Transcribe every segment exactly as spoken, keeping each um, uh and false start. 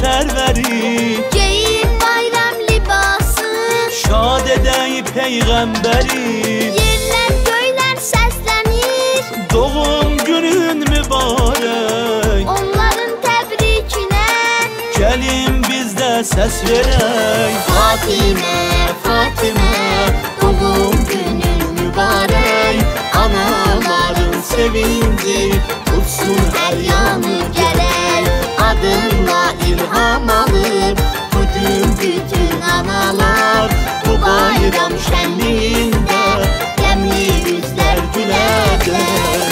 sərvəri, geyib bayram libası, şad edəyib peyğəmbəri. yerlər göylər səslənir, Doğum günün mübarək, onların təbrikinə. gəlin biz də səs verək. Fatimə, Fatimə, Doğum günün mübarək, anaların sevinci tutsun hər yanı gərək. Adınla ilham alıb bugün bütün analar, bu bayram şənliyində qəmli üzlər gülərlər.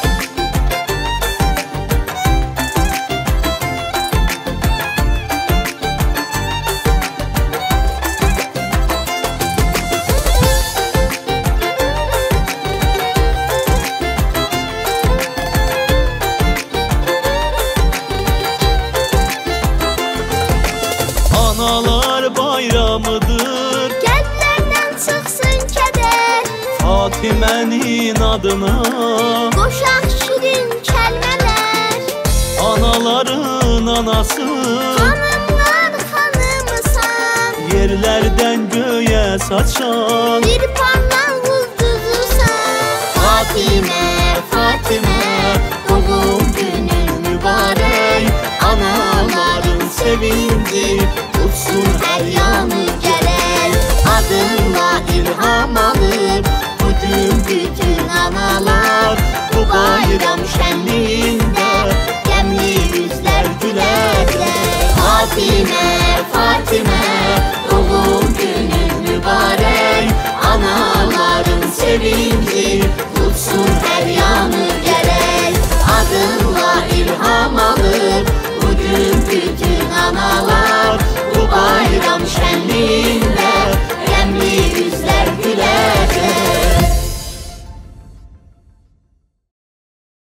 Analar bayramıdır, qəlblərdən çıxsın kədər, Fatimənin adına. qoşaq şirin kəlmələr. Anaların anası, Xanımlar xanımısan, yerlərdən göyə saçan. bir parlaq ulduzusan. Fatimə, Fatimə, doğum günün mübarək, anaların sevinci tutsun hər yanı gərək. Adınla ilham alıb bugün bütün analar, bu bayram şənliyində qəmli üzlər gülərlər. Fatimə, Fatimə, doğum günün mübarək, anaların sevinci tutsun hər yanı gərək. Adınla ilham alıb bugün bütün analar, bu bayram şənliyində